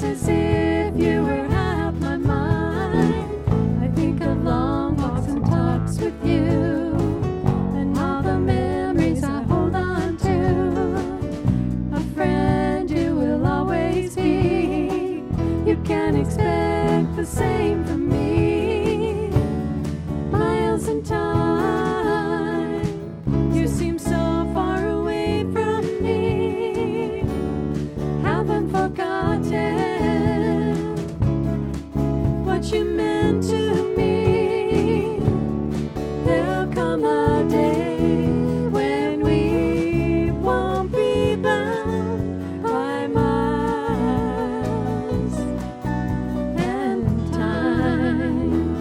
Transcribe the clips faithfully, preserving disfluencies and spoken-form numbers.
It's as if you were half my mind. I think of long walks and talks with you, and all the memories I hold on to. A friend you will always be. You can expect the same from me. Miles in time, you seem so far away from me. Haven't forgotten what you meant to me. There'll come a day when we won't be bound by miles and time.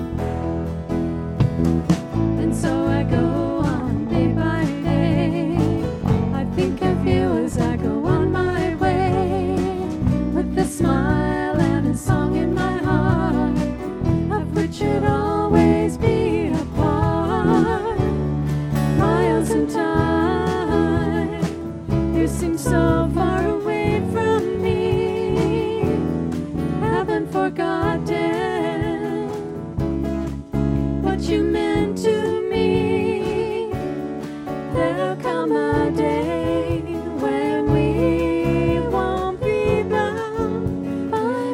And so I go on day by day. I think of you as I go on my way, with a smile and a song in my heart, of which should always be a part. Miles in time, you seem so far away from me. Haven't forgotten what you meant to me. There'll come a day when we won't be bound by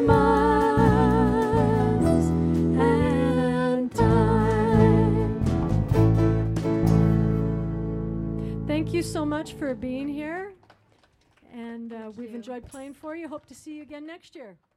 miles and time. Thank you so much for being here, and uh, we've enjoyed playing for you. Hope to see you again next year.